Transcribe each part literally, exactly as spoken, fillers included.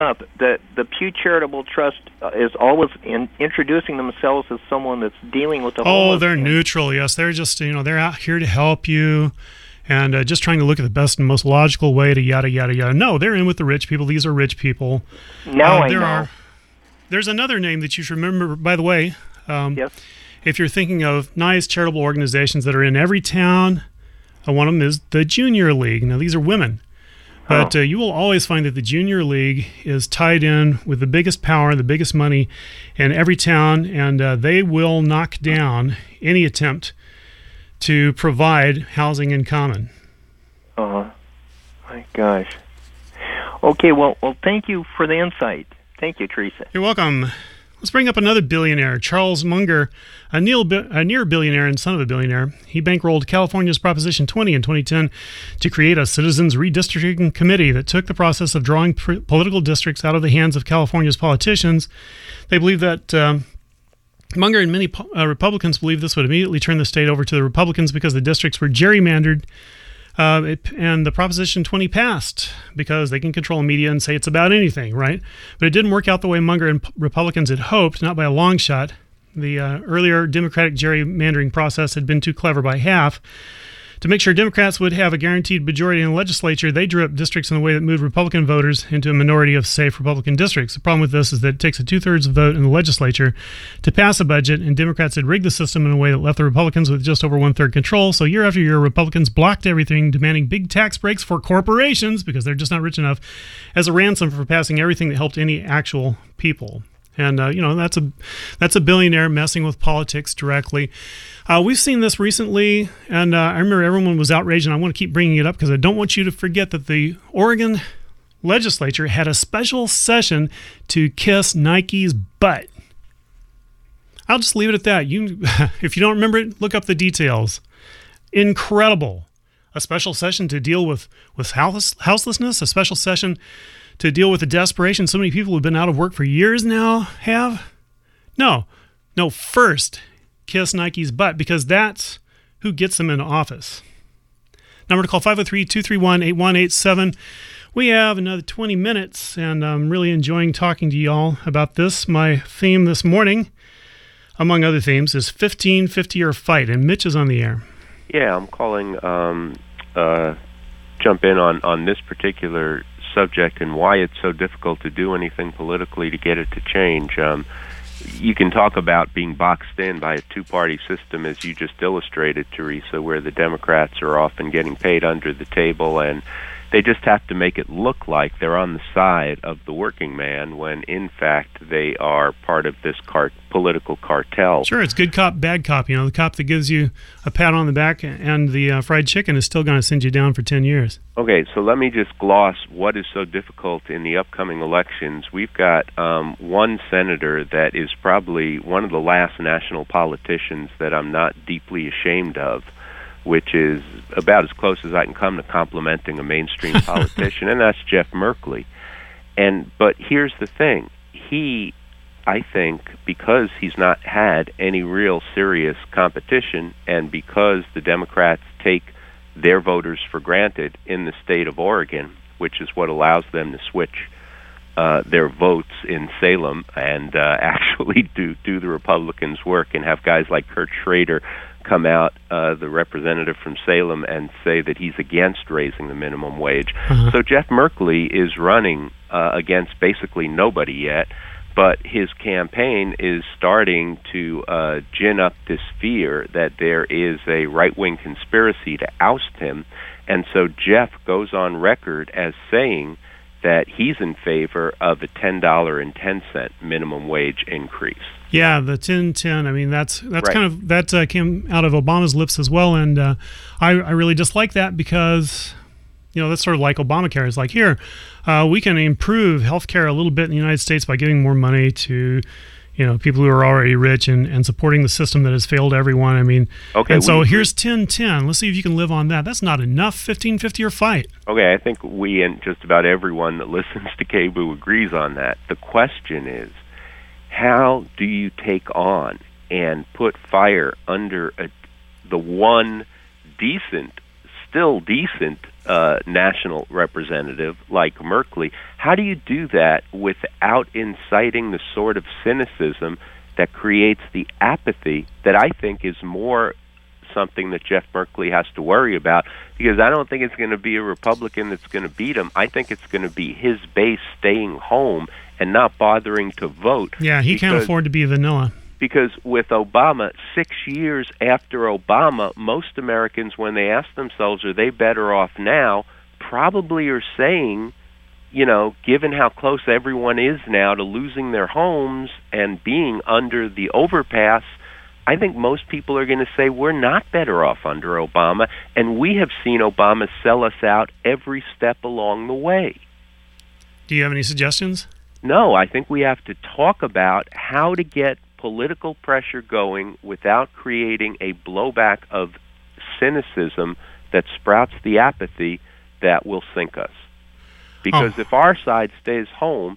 up, the the Pew Charitable Trust uh, is always in, introducing themselves as someone that's dealing with the homeless. Oh, they're neutral. Yes, they're just you know they're out here to help you, and uh, just trying to look at the best and most logical way to yada yada yada. No, they're in with the rich people. These are rich people. Now uh, I there know. Are, there's another name that you should remember. By the way, um, yes. If you're thinking of nice charitable organizations that are in every town, uh, one of them is the Junior League. Now these are women. But uh, you will always find that the Junior League is tied in with the biggest power, the biggest money in every town, and uh, they will knock down any attempt to provide housing in common. Oh, my gosh. Okay, well, well, thank you for the insight. Thank you, Teresa. You're welcome. Let's bring up another billionaire, Charles Munger, a, near, a near billionaire and son of a billionaire. He bankrolled California's Proposition twenty in twenty ten to create a citizens redistricting committee that took the process of drawing pr- political districts out of the hands of California's politicians. They believe that um, Munger and many uh, Republicans believe this would immediately turn the state over to the Republicans because the districts were gerrymandered. Uh, it, and the Proposition twenty passed because they can control media and say it's about anything, right? But it didn't work out the way Munger and P- Republicans had hoped, not by a long shot. The uh, earlier Democratic gerrymandering process had been too clever by half. To make sure Democrats would have a guaranteed majority in the legislature, they drew up districts in a way that moved Republican voters into a minority of safe Republican districts. The problem with this is that it takes a two-thirds vote in the legislature to pass a budget, and Democrats had rigged the system in a way that left the Republicans with just over one-third control. So year after year, Republicans blocked everything, demanding big tax breaks for corporations, because they're just not rich enough, as a ransom for passing everything that helped any actual people. And, uh, you know, that's a that's a billionaire messing with politics directly. Uh, we've seen this recently, and uh, I remember everyone was outraged, and I want to keep bringing it up because I don't want you to forget that the Oregon legislature had a special session to kiss Nike's butt. I'll just leave it at that. You, if you don't remember it, look up the details. Incredible. A special session to deal with, with house, houselessness, a special session to deal with the desperation so many people who've been out of work for years now have? No. No, first, kiss Nike's butt, because that's who gets them into office. Number to call, five oh three, two three one, eight one eight seven. We have another twenty minutes, and I'm really enjoying talking to y'all about this. My theme this morning, among other themes, is fifteen fifty or fight, and Mitch is on the air. Yeah, I'm calling, um, uh, jump in on, on this particular subject and why it's so difficult to do anything politically to get it to change. Um, you can talk about being boxed in by a two-party system, as you just illustrated, Teresa, where the Democrats are often getting paid under the table, and they just have to make it look like they're on the side of the working man when, in fact, they are part of this car- political cartel. Sure, it's good cop, bad cop. You know, the cop that gives you a pat on the back and the uh, fried chicken is still going to send you down for ten years. Okay, so let me just gloss what is so difficult in the upcoming elections. We've got um, one senator that is probably one of the last national politicians that I'm not deeply ashamed of, which is about as close as I can come to complimenting a mainstream politician, and that's Jeff Merkley. And but here's the thing. He, I think, because he's not had any real serious competition, and because the Democrats take their voters for granted in the state of Oregon, which is what allows them to switch uh, their votes in Salem and uh, actually do, do the Republicans' work and have guys like Kurt Schrader come out, uh, the representative from Salem, and say that he's against raising the minimum wage. Uh-huh. So Jeff Merkley is running uh, against basically nobody yet, but his campaign is starting to uh, gin up this fear that there is a right-wing conspiracy to oust him, and so Jeff goes on record as saying that he's in favor of a ten dollars and ten cents minimum wage increase. Yeah, the ten ten. I mean, that's that's right. kind of that uh, came out of Obama's lips as well, and uh, I, I really dislike that because, you know, that's sort of like Obamacare. It's like, here, uh, we can improve healthcare a little bit in the United States by giving more money to, you know, people who are already rich and, and supporting the system that has failed everyone. I mean, okay, and so we, here's ten ten. Let's see if you can live on that. That's not enough. fifteen fifty or fight. Okay, I think we and just about everyone that listens to K B O O agrees on that. The question is, how do you take on and put fire under a, the one decent still decent uh, national representative like Merkley, how do you do that without inciting the sort of cynicism that creates the apathy that I think is more something that Jeff Merkley has to worry about? Because I don't think it's going to be a Republican that's going to beat him. I think it's going to be his base staying home and not bothering to vote. Yeah, he can't afford to be vanilla. Because with Obama, six years after Obama, most Americans, when they ask themselves, are they better off now, probably are saying, you know, given how close everyone is now to losing their homes and being under the overpass, I think most people are going to say we're not better off under Obama, and we have seen Obama sell us out every step along the way. Do you have any suggestions? No, I think we have to talk about how to get political pressure going without creating a blowback of cynicism that sprouts the apathy that will sink us. Because oh. if our side stays home,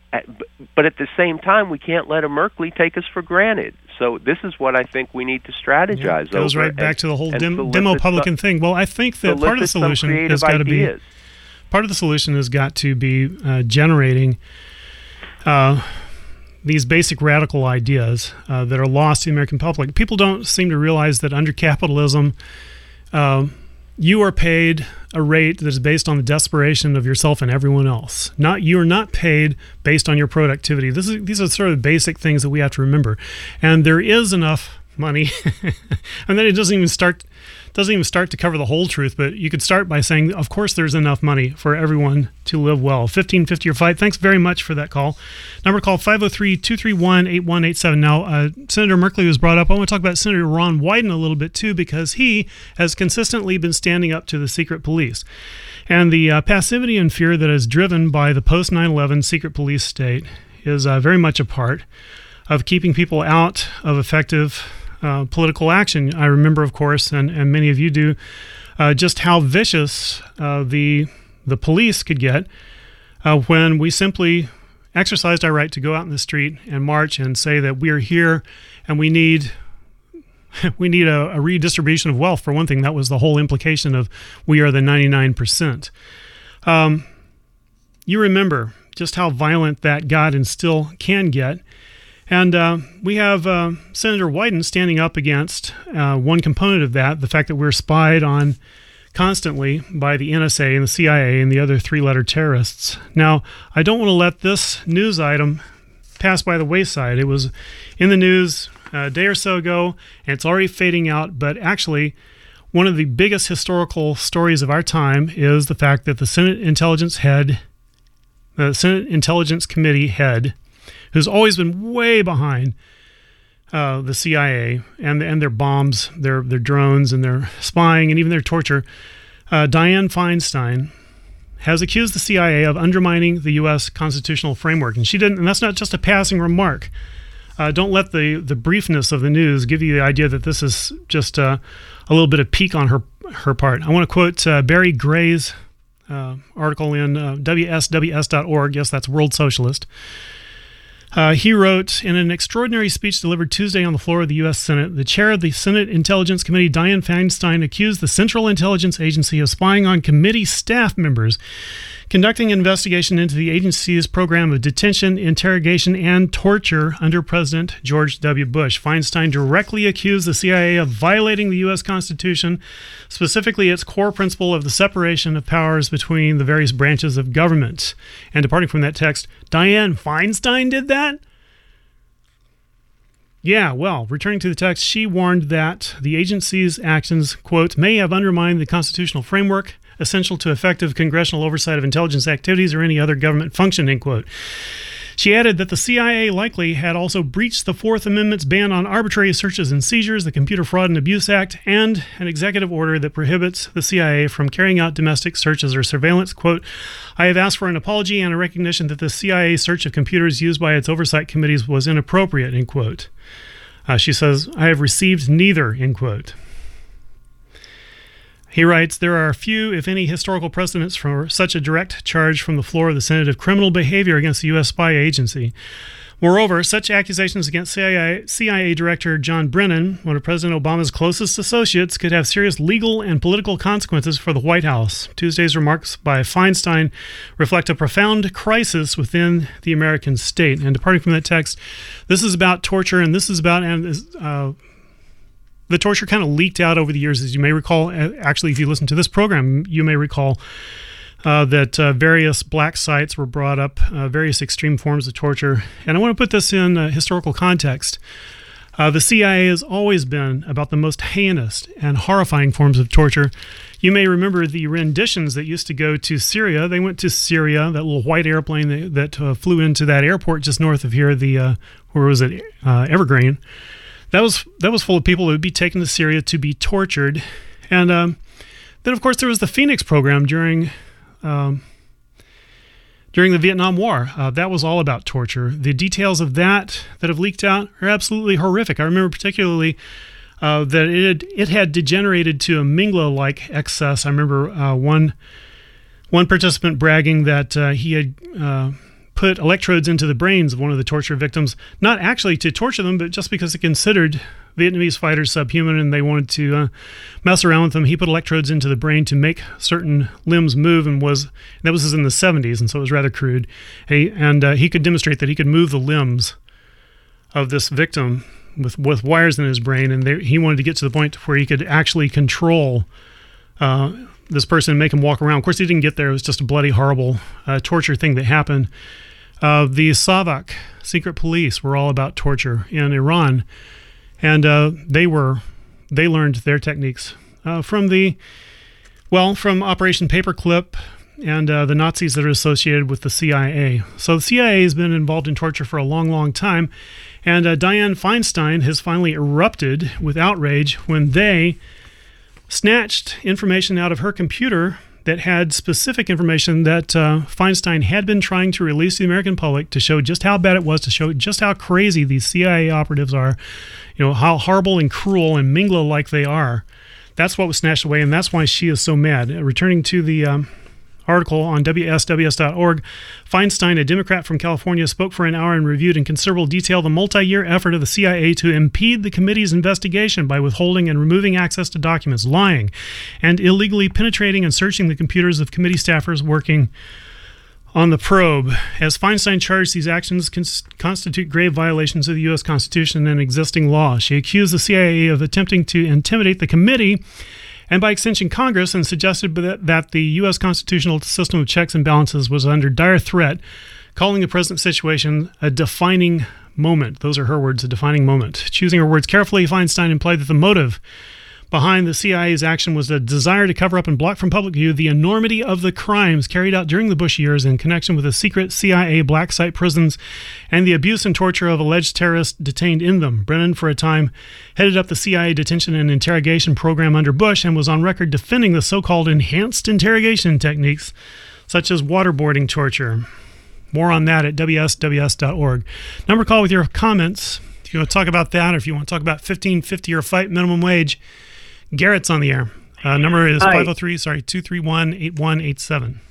but at the same time, we can't let a Merkley take us for granted. So this is what I think we need to strategize yeah, it goes over. right back and, to the whole dim, demo Republican some, thing. Well, I think that part of the solution has got to be part of the solution has got to be uh, generating uh, these basic radical ideas uh, that are lost to the American public. People don't seem to realize that under capitalism, uh, you are paid a rate that is based on the desperation of yourself and everyone else. Not you are not paid based on your productivity. This is these are sort of basic things that we have to remember. And there is enough money, and then it doesn't even start doesn't even start to cover the whole truth. But you could start by saying, of course, there's enough money for everyone to live well. fifteen fifty or fight. Thanks very much for that call. Number call five oh three, two three one, eight one eight seven. Now, uh, Senator Merkley was brought up. I want to talk about Senator Ron Wyden a little bit too, because he has consistently been standing up to the secret police. And the uh, passivity and fear that is driven by the post nine eleven secret police state is uh, very much a part of keeping people out of effective uh, political action. I remember, of course, and, and many of you do, uh, just how vicious uh, the the police could get uh, when we simply exercised our right to go out in the street and march and say that we are here and we need we need a, a redistribution of wealth. For one thing, that was the whole implication of we are the ninety-nine percent. Um, you remember just how violent that got and still can get. And uh, we have uh, Senator Wyden standing up against uh, one component of that, the fact that we're spied on constantly by the N S A and the C I A and the other three-letter terrorists. Now, I don't want to let this news item pass by the wayside. It was in the news a day or so ago, and it's already fading out, but actually, one of the biggest historical stories of our time is the fact that the Senate Intelligence head, the Senate Intelligence Committee head, who's always been way behind uh, the C I A and and their bombs, their their drones, and their spying, and even their torture, uh, Dianne Feinstein, has accused the C I A of undermining the U S constitutional framework, and she didn't. And that's not just a passing remark. Uh, don't let the the briefness of the news give you the idea that this is just uh, a little bit of pique on her her part. I want to quote uh, Barry Gray's uh, article in uh, W S W S dot org. Yes, that's World Socialist. Uh, he wrote, in an extraordinary speech delivered Tuesday on the floor of the U S Senate, the chair of the Senate Intelligence Committee, Dianne Feinstein, accused the Central Intelligence Agency of spying on committee staff members, conducting an investigation into the agency's program of detention, interrogation, and torture under President George W. Bush. Feinstein directly accused the C I A of violating the U S Constitution, specifically its core principle of the separation of powers between the various branches of government. And departing from that text, Dianne Feinstein did that? Yeah, well, returning to the text, she warned that the agency's actions, quote, may have undermined the constitutional framework essential to effective congressional oversight of intelligence activities or any other government function, end quote. She added that the C I A likely had also breached the Fourth Amendment's ban on arbitrary searches and seizures, the Computer Fraud and Abuse Act, and an executive order that prohibits the C I A from carrying out domestic searches or surveillance. Quote, I have asked for an apology and a recognition that the C I A search of computers used by its oversight committees was inappropriate, end quote. Uh, she says, I have received neither, end quote. He writes, there are few, if any, historical precedents for such a direct charge from the floor of the Senate of criminal behavior against the U S spy agency. Moreover, such accusations against C I A, C I A Director John Brennan, one of President Obama's closest associates, could have serious legal and political consequences for the White House. Tuesday's remarks by Feinstein reflect a profound crisis within the American state. And departing from that text, this is about torture, and this is about uh, the torture kind of leaked out over the years, as you may recall. Actually, if you listen to this program, you may recall Uh, that uh, various black sites were brought up, uh, various extreme forms of torture. And I want to put this in uh, historical context. Uh, the C I A has always been about the most heinous and horrifying forms of torture. You may remember the renditions that used to go to Syria. They went to Syria, that little white airplane that, that uh, flew into that airport just north of here, the uh, where was it, uh, Evergreen. That was, that was full of people that would be taken to Syria to be tortured. And um, then, of course, there was the Phoenix program during... Um, during the Vietnam War. Uh, that was all about torture. The details of that that have leaked out are absolutely horrific. I remember particularly uh, that it had, it had degenerated to a Mingla-like excess. I remember uh, one one participant bragging that uh, he had uh, put electrodes into the brains of one of the torture victims, not actually to torture them, but just because they considered Vietnamese fighters subhuman and they wanted to uh, mess around with them. He put electrodes into the brain to make certain limbs move, and was that was in the seventies, and so it was rather crude. He, and uh, he could demonstrate that he could move the limbs of this victim with, with wires in his brain, and they, he wanted to get to the point where he could actually control uh, this person and make him walk around. Of course, he didn't get there. It was just a bloody, horrible uh, torture thing that happened. Uh, the Savak secret police were all about torture in Iran. And uh, they were, they learned their techniques uh, from the, well, from Operation Paperclip and uh, the Nazis that are associated with the C I A. So the C I A has been involved in torture for a long, long time. And uh, Dianne Feinstein has finally erupted with outrage when they snatched information out of her computer that had specific information that uh, Feinstein had been trying to release to the American public to show just how bad it was, to show just how crazy these C I A operatives are, you know, how horrible and cruel and Mingla-like they are. That's what was snatched away, and that's why she is so mad. Uh, returning to the um, article on W S W S dot org, Feinstein, a Democrat from California, spoke for an hour and reviewed in considerable detail the multi-year effort of the C I A to impede the committee's investigation by withholding and removing access to documents, lying, and illegally penetrating and searching the computers of committee staffers working on the probe. As Feinstein charged, these actions cons- constitute grave violations of the U S Constitution and existing law. She accused the C I A of attempting to intimidate the committee and by extension Congress, and suggested that the U S constitutional system of checks and balances was under dire threat, calling the present situation a defining moment. Those are her words, a defining moment. Choosing her words carefully, Feinstein implied that the motive behind the C I A's action was a desire to cover up and block from public view the enormity of the crimes carried out during the Bush years in connection with the secret C I A black site prisons and the abuse and torture of alleged terrorists detained in them. Brennan, for a time, headed up the C I A detention and interrogation program under Bush and was on record defending the so-called enhanced interrogation techniques, such as waterboarding torture. More on that at W S W S dot org. Number call with your comments. If you want to talk about that, or if you want to talk about fifteen fifty or fight minimum wage, Garrett's on the air. Uh, number is five oh three, sorry, two three one, eight one eight seven.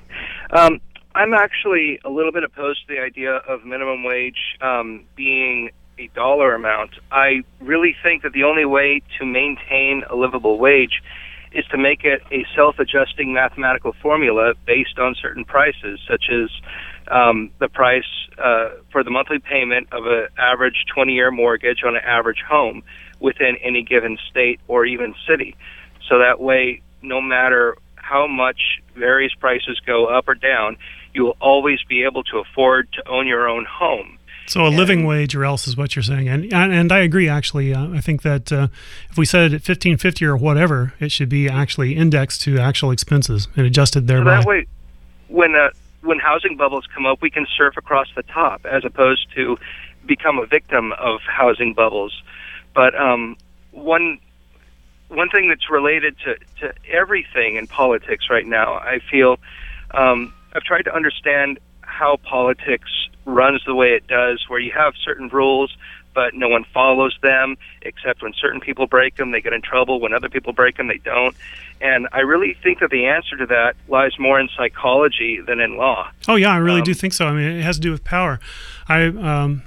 Um, I'm actually a little bit opposed to the idea of minimum wage um, being a dollar amount. I really think that the only way to maintain a livable wage is to make it a self-adjusting mathematical formula based on certain prices, such as um, the price uh, for the monthly payment of an average twenty-year mortgage on an average home within any given state or even city. So that way, no matter how much various prices go up or down, you will always be able to afford to own your own home. So a living wage, or else, is what you're saying, and and I agree. Actually, uh, I think that uh, if we set it at fifteen fifty or whatever, it should be actually indexed to actual expenses and adjusted thereby. So that way, when uh, when housing bubbles come up, we can surf across the top, as opposed to become a victim of housing bubbles. But um, one one thing that's related to, to everything in politics right now, I feel um, I've tried to understand how politics runs the way it does, where you have certain rules, but no one follows them, except when certain people break them, they get in trouble. When other people break them, they don't. And I really think that the answer to that lies more in psychology than in law. Oh, yeah, I really Um, do think so. I mean, it has to do with power. I um,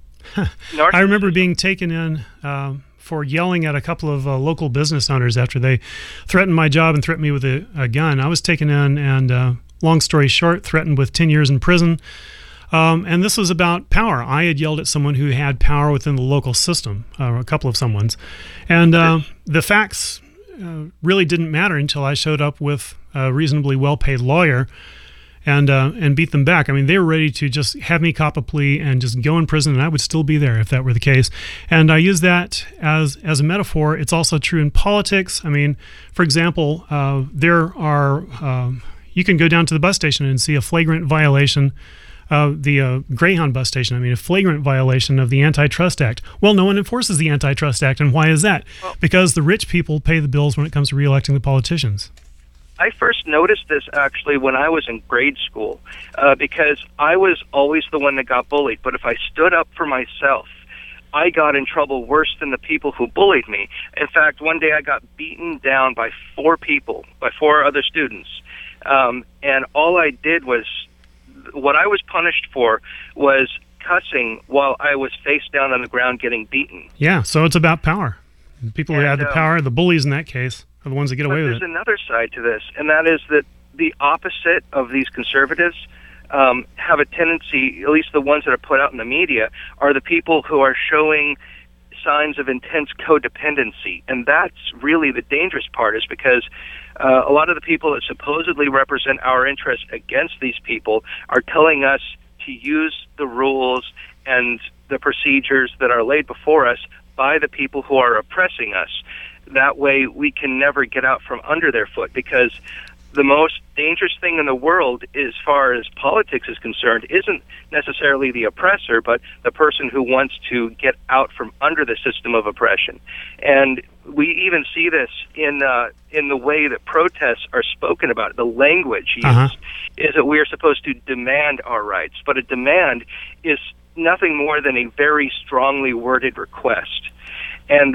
I remember being taken in um, for yelling at a couple of uh, local business owners after they threatened my job and threatened me with a, a gun. I was taken in and, uh, long story short, threatened with ten years in prison. Um, and this was about power. I had yelled at someone who had power within the local system, uh, a couple of someone's. And uh, the facts uh, really didn't matter until I showed up with a reasonably well-paid lawyer and uh, and beat them back. I mean, they were ready to just have me cop a plea and just go in prison, and I would still be there if that were the case. And I use that as as a metaphor. It's also true in politics. I mean, for example, uh, there are um, you can go down to the bus station and see a flagrant violation. Uh, the uh, Greyhound bus station, I mean, a flagrant violation of the Antitrust Act. Well, no one enforces the Antitrust Act, and why is that? Well, because the rich people pay the bills when it comes to reelecting the politicians. I first noticed this actually when I was in grade school, uh, because I was always the one that got bullied. But if I stood up for myself, I got in trouble worse than the people who bullied me. In fact, one day I got beaten down by four people, by four other students. Um, and all I did was, what I was punished for was cussing while I was face down on the ground getting beaten. Yeah, so it's about power. The people who And, have the um, power, the bullies in that case, are the ones that get But away with there's it. another side to this, and that is that the opposite of these conservatives um, have a tendency, at least the ones that are put out in the media, are the people who are showing signs of intense codependency. And that's really the dangerous part, is because uh, a lot of the people that supposedly represent our interests against these people are telling us to use the rules and the procedures that are laid before us by the people who are oppressing us. That way we can never get out from under their foot, because the most dangerous thing in the world, as far as politics is concerned, isn't necessarily the oppressor, but the person who wants to get out from under the system of oppression. And we even see this in uh, in the way that protests are spoken about. The language used Uh-huh. is that we are supposed to demand our rights, but a demand is nothing more than a very strongly worded request. And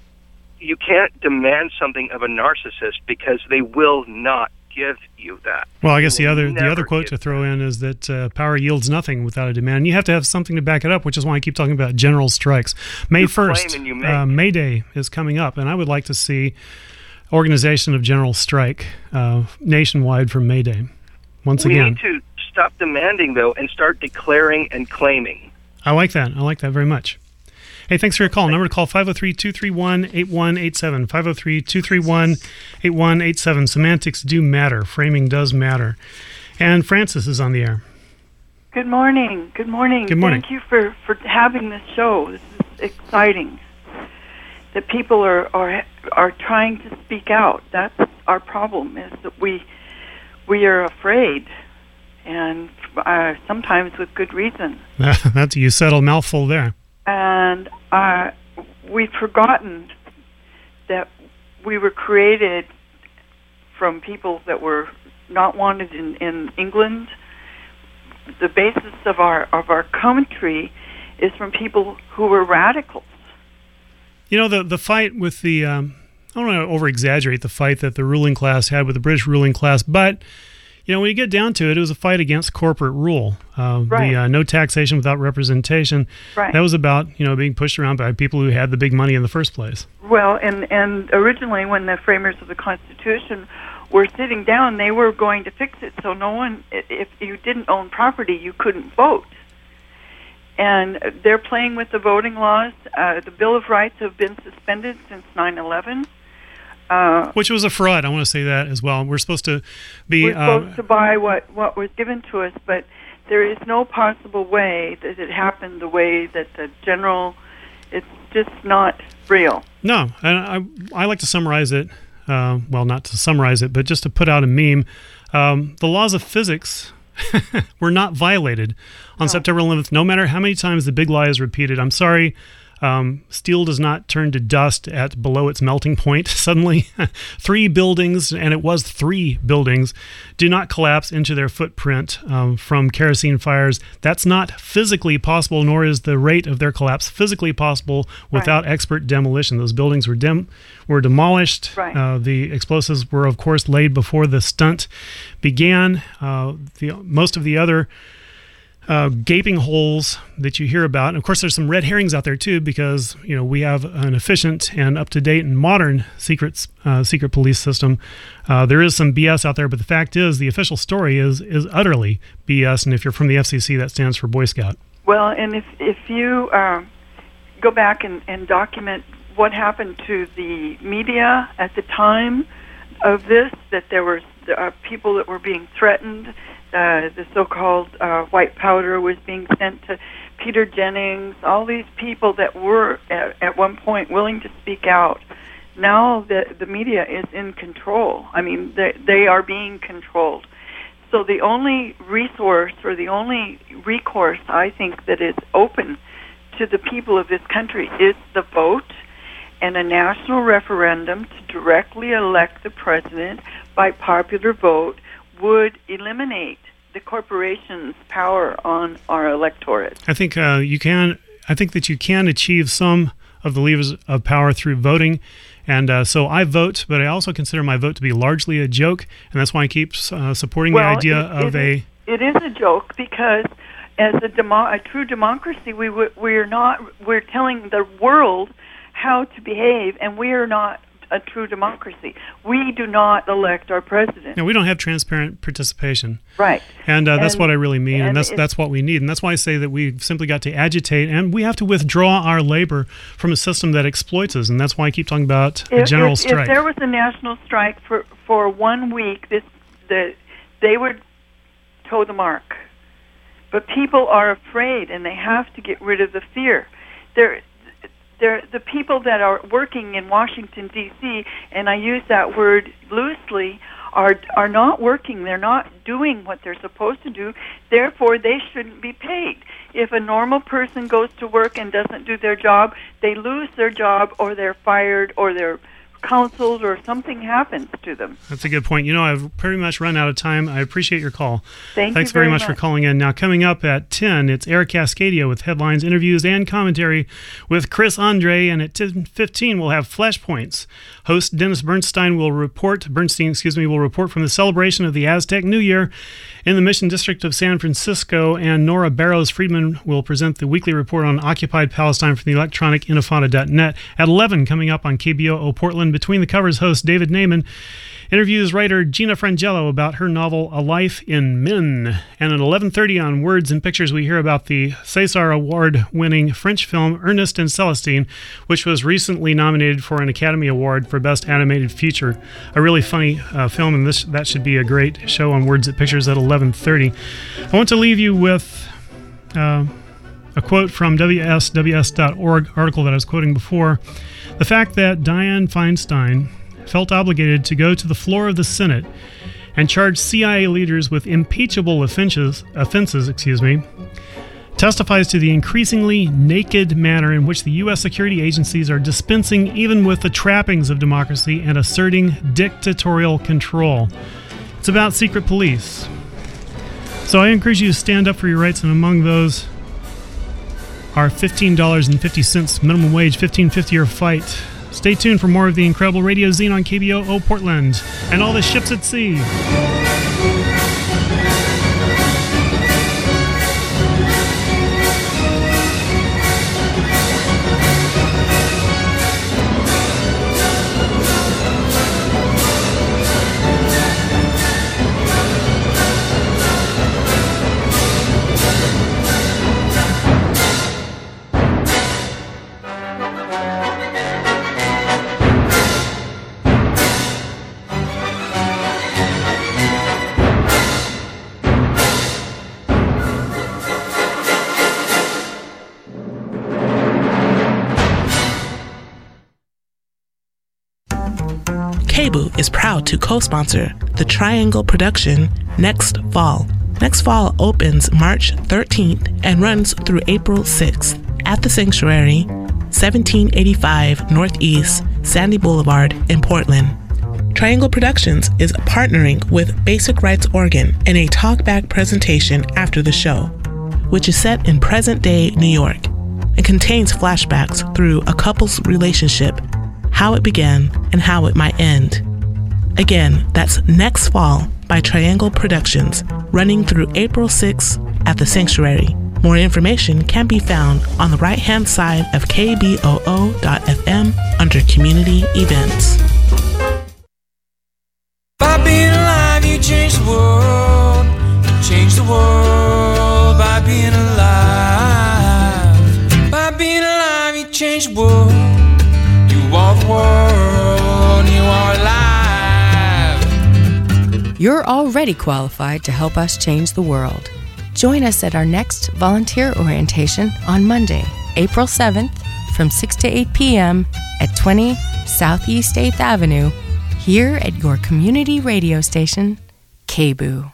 you can't demand something of a narcissist, because they will not give you that. Well, I guess They the will other the never other quote give to throw in is that uh, power yields nothing without a demand. You have to have something to back it up, which is why I keep talking about general strikes. May You first, claim and you make. uh, May Day is coming up, and I would like to see organization of general strike uh, nationwide for May Day. Once We again, need to stop demanding, though, and start declaring and claiming. I like that. I like that very much. Hey, thanks for your call. Number to call, five oh three, two three one, eight one eight seven, five oh three, two three one, eight one eight seven. Semantics do matter. Framing does matter. And Francis is on the air. Good morning. Good morning. Good morning. Thank you for, for having this show. This is exciting. That people are, are are trying to speak out. That's our problem, is that we we are afraid, and uh, sometimes with good reason. That's, you said a mouthful there. And uh, we've forgotten that we were created from people that were not wanted in, in England. The basis of our of our country is from people who were radicals. You know, the the fight with the, um, I don't want to over-exaggerate the fight that the ruling class had with the British ruling class, but, you know, when you get down to it, it was a fight against corporate rule. Uh, Right. The uh, no taxation without representation. Right. That was about, you know, being pushed around by people who had the big money in the first place. Well, and, and originally when the framers of the Constitution were sitting down, they were going to fix it so no one, if you didn't own property, you couldn't vote. And they're playing with the voting laws. Uh, the Bill of Rights have been suspended since nine eleven. Uh, Which was a fraud. I want to say that as well. We're supposed to be... we're supposed uh, to buy what, what was given to us, but there is no possible way that it happened the way that the general... It's just not real. No, and I, I like to summarize it, uh, well, not to summarize it, but just to put out a meme. Um, the laws of physics were not violated on No. September eleventh, no matter how many times the big lie is repeated. I'm sorry, Um, steel does not turn to dust at below its melting point suddenly. Three buildings, and it was three buildings, do not collapse into their footprint um, from kerosene fires. That's not physically possible, nor is the rate of their collapse physically possible without right. expert demolition. Those buildings were dem- were demolished. Right. Uh, the explosives were, of course, laid before the stunt began. Uh, the most of the other Uh, gaping holes that you hear about. And of course, there's some red herrings out there too, because you know we have an efficient and up-to-date and modern secret uh, secret police system. Uh, there is some B S out there, but the fact is, the official story is is utterly B S. And if you're from the F C C, that stands for Boy Scout. Well, and if if you uh, go back and, and document what happened to the media at the time of this, that there were uh, people that were being threatened. Uh, the so-called uh, white powder was being sent to Peter Jennings, all these people that were at, at one point willing to speak out. Now the, the media is in control. I mean, they, they are being controlled. So the only resource or the only recourse I think that is open to the people of this country is the vote and a national referendum to directly elect the president by popular vote would eliminate the corporation's power on our electorate. I think uh, you can. I think that you can achieve some of the levers of power through voting, and uh, so I vote, but I also consider my vote to be largely a joke, and that's why I keep uh, supporting well, the idea it, of it a. Is, it is a joke because, as a, demo, a true democracy, we w- we're not. We're telling the world how to behave, and we are not a true democracy. We do not elect our president. No, we don't have transparent participation. Right. And uh, that's and, what I really mean, and, and that's that's what we need. And that's why I say that we've simply got to agitate, and we have to withdraw our labor from a system that exploits us, and that's why I keep talking about if, a general if, strike. If there was a national strike for, for one week, this the, they would toe the mark. But people are afraid, and they have to get rid of the fear. They're They're, the people that are working in Washington, D C, and I use that word loosely, are are not working. They're not doing what they're supposed to do. Therefore, they shouldn't be paid. If a normal person goes to work and doesn't do their job, they lose their job, or they're fired, or they're counseled, or something happens to them. That's a good point. You know, I've pretty much run out of time. I appreciate your call. Thank Thanks you very very much, much for calling in. Now, coming up at ten, it's Eric Cascadia with headlines, interviews, and commentary with Chris Andre. And at ten fifteen, we'll have Flashpoints. Host Dennis Bernstein will report, Bernstein, excuse me, will report from the celebration of the Aztec New Year in the Mission District of San Francisco. And Nora Barrows-Friedman will present the weekly report on occupied Palestine from the electronic intifada dot net. At eleven, coming up on K B O O Portland, Between the Covers host David Naiman interviews writer Gina Frangello about her novel A Life in Men. And at eleven thirty on Words and Pictures, we hear about the César Award-winning French film Ernest and Celestine, which was recently nominated for an Academy Award for Best Animated Feature. A really funny uh, film, and this that should be a great show on Words and Pictures at eleven thirty. I want to leave you with uh, a quote from W S W S dot org article that I was quoting before. The fact that Dianne Feinstein felt obligated to go to the floor of the Senate and charge C I A leaders with impeachable offenses, offenses, excuse me, testifies to the increasingly naked manner in which the U S security agencies are dispensing even with the trappings of democracy and asserting dictatorial control. It's about secret police. So I encourage you to stand up for your rights, and among those are fifteen dollars and fifty cents minimum wage, fifteen fifty or fight. Stay tuned for more of the incredible radio zine on K B O O Portland and all the ships at sea. K B O O is proud to co-sponsor the Triangle production Next Fall. Next Fall opens March thirteenth and runs through April sixth at the Sanctuary, seventeen eighty-five Northeast Sandy Boulevard in Portland. Triangle Productions is partnering with Basic Rights Oregon in a talkback presentation after the show, which is set in present-day New York and contains flashbacks through a couple's relationship, how it began, and how it might end. Again, that's Next Fall by Triangle Productions, running through April sixth at the Sanctuary. More information can be found on the right-hand side of K B O O dot F M under Community Events. By being alive, you change the world. You change the world by being alive. By being alive, you change the world. You are the world, you are alive. You're already qualified to help us change the world. Join us at our next volunteer orientation on Monday, April seventh from six to eight p.m. at twenty Southeast eighth Avenue, here at your community radio station, K B O O.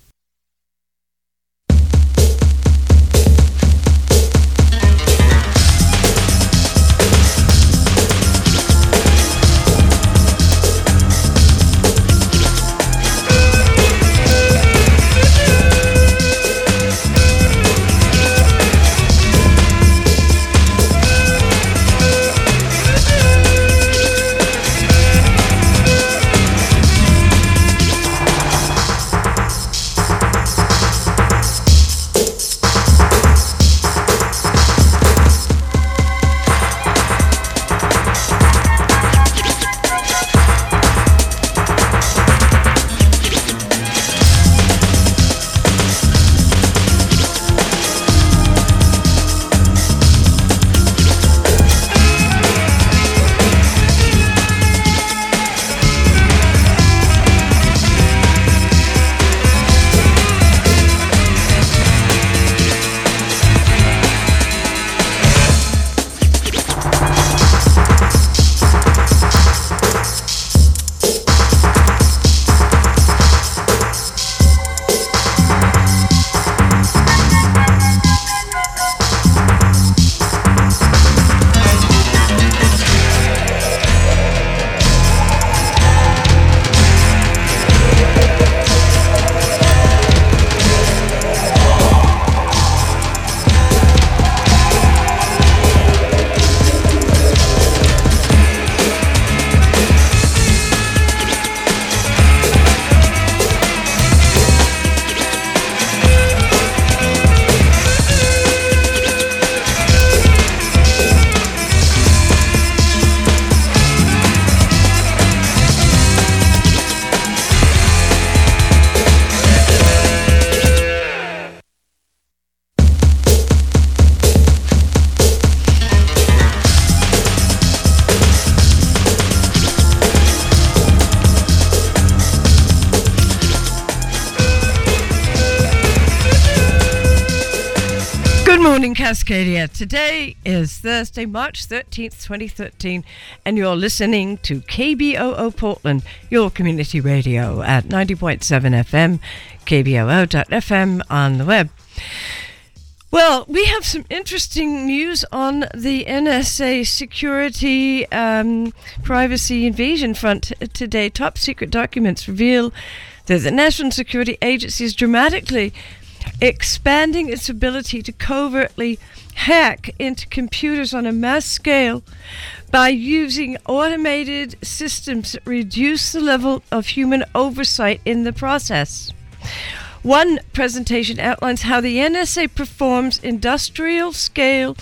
Good morning, Cascadia. Today is Thursday, March thirteenth, twenty thirteen, and you're listening to K B O O Portland, your community radio at ninety point seven F M, K B O O dot F M on the web. Well, we have some interesting news on the N S A security um, privacy invasion front today. Top secret documents reveal that the National Security Agency is dramatically expanding its ability to covertly hack into computers on a mass scale by using automated systems that reduce the level of human oversight in the process. One presentation outlines how the N S A performs industrial-scale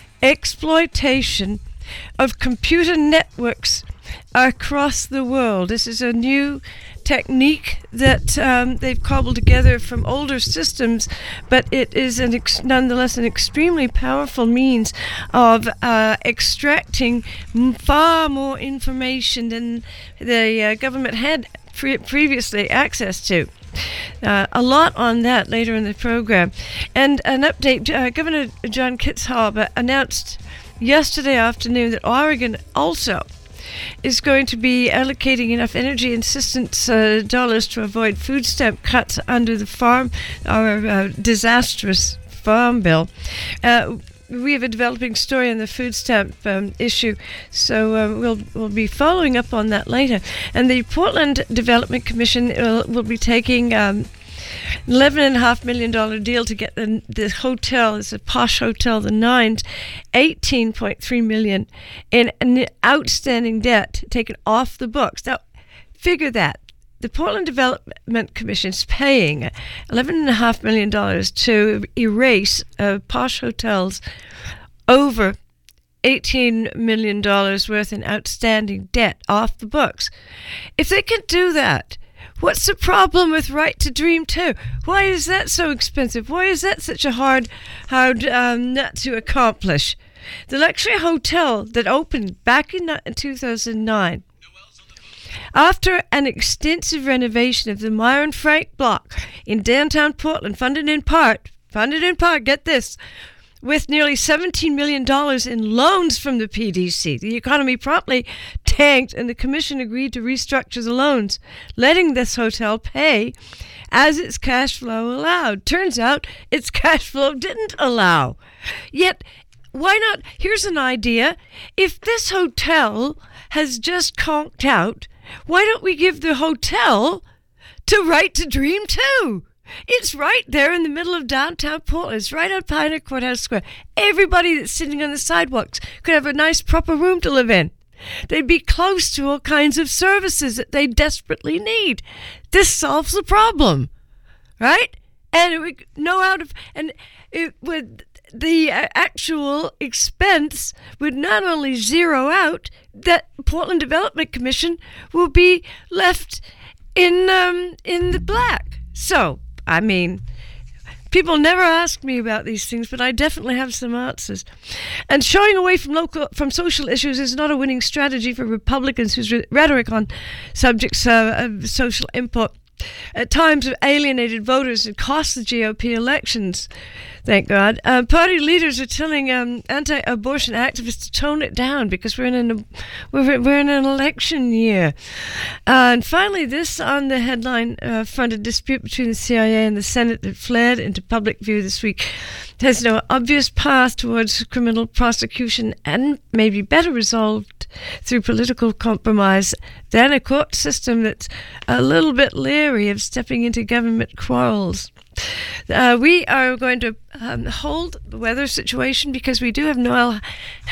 exploitation of computer networks across the world. This is a new technique that um, they've cobbled together from older systems, but it is an ex- nonetheless an extremely powerful means of uh, extracting m- far more information than the uh, government had pre- previously access to. Uh, a lot on that later in the program. And an update, uh, Governor John Kitzhaber announced yesterday afternoon that Oregon also is going to be allocating enough energy assistance uh, dollars to avoid food stamp cuts under the farm or uh, disastrous farm bill. Uh, we have a developing story on the food stamp um, issue, so uh, we'll we'll be following up on that later. And the Portland Development Commission will, will be taking um, eleven and a half million dollar deal to get the the hotel. It's a posh hotel, the Nines, eighteen point three million in an outstanding debt taken off the books. Now, figure that. The Portland Development Commission is paying eleven and a half million dollars to erase uh, posh hotels over eighteen million dollars worth in outstanding debt off the books. If they can do that, what's the problem with Right to Dream two? Why is that so expensive? Why is that such a hard, hard um, nut to accomplish? The luxury hotel that opened back in two thousand nine, after an extensive renovation of the Myron Frank block in downtown Portland, funded in part, funded in part, get this, with nearly seventeen million dollars in loans from the P D C. The economy promptly tanked, and the commission agreed to restructure the loans, letting this hotel pay as its cash flow allowed. Turns out its cash flow didn't allow. Yet, why not? Here's an idea. If this hotel has just conked out, why don't we give the hotel to Right to Dream too? It's right there in the middle of downtown Portland. It's right on Pioneer Courthouse Square. Everybody that's sitting on the sidewalks could have a nice, proper room to live in. They'd be close to all kinds of services that they desperately need. This solves the problem, right? And it would know how to, and it would, the actual expense would not only zero out, that Portland Development Commission will be left in um, in the black. So, I mean, people never ask me about these things, but I definitely have some answers. And showing away from local, from social issues is not a winning strategy for Republicans whose rhetoric on subjects uh, of social import at times have alienated voters and cost the G O P elections. Thank God. Uh, party leaders are telling um, anti-abortion activists to tone it down because we're in an we're, we're in an election year. Uh, and finally, this on the headline uh, front: a dispute between the C I A and the Senate that flared into public view this week has no obvious path towards criminal prosecution and may be better resolved through political compromise than a court system that's a little bit leery of stepping into government quarrels. Uh, we are going to um, hold the weather situation because we do have Noel